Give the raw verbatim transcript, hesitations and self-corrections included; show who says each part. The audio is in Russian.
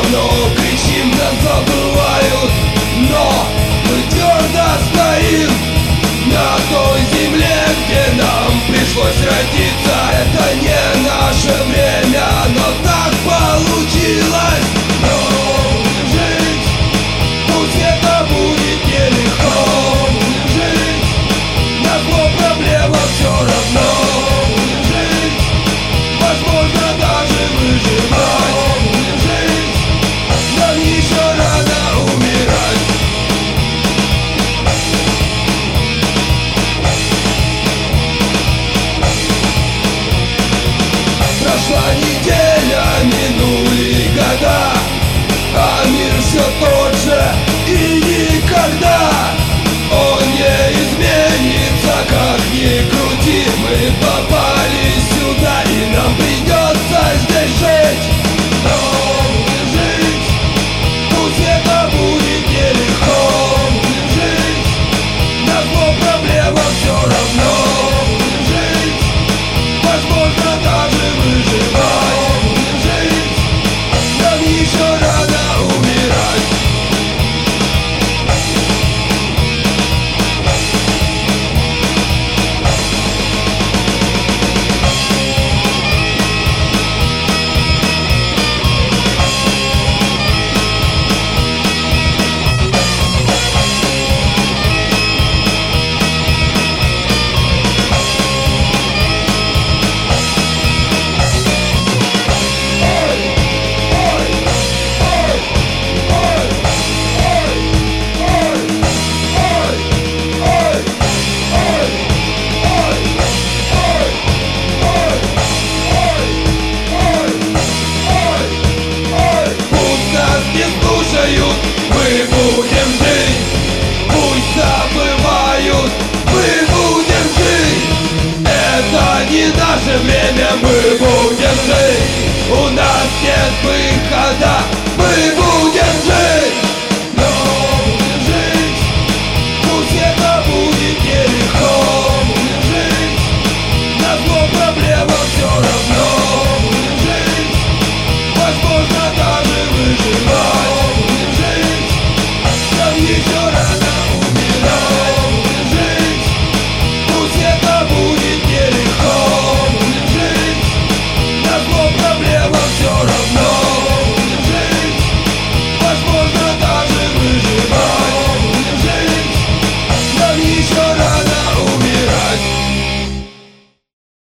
Speaker 1: равно кричим, нас забывают. Но мы твердо стоим на той земле, где нам пришлось родиться. Это не наше время, но так получилось. Но жить, пусть это будет нелегко. Жить, назло проблемам все равно. Жить, возможно даже выживать. Жить, нам еще рано умирать. Прошла неделя, минули года, а мир все тот же и никогда он не изменится. Как ни крути, мы попали сюда, и нам придется здесь жить. Но жить, пусть это будет нелегко. Жить, назло проблемам все равно. Жить, возможно даже выживать. Жить, нам еще рано умирать. Мы будем жить, пусть забывают, мы будем жить. Это не наше время, мы будем жить. У нас нет выхода, мы будем жить. Но жить, пусть это будет нелегко. Жить, назло проблемам все равно. Жить, возможно даже выживать.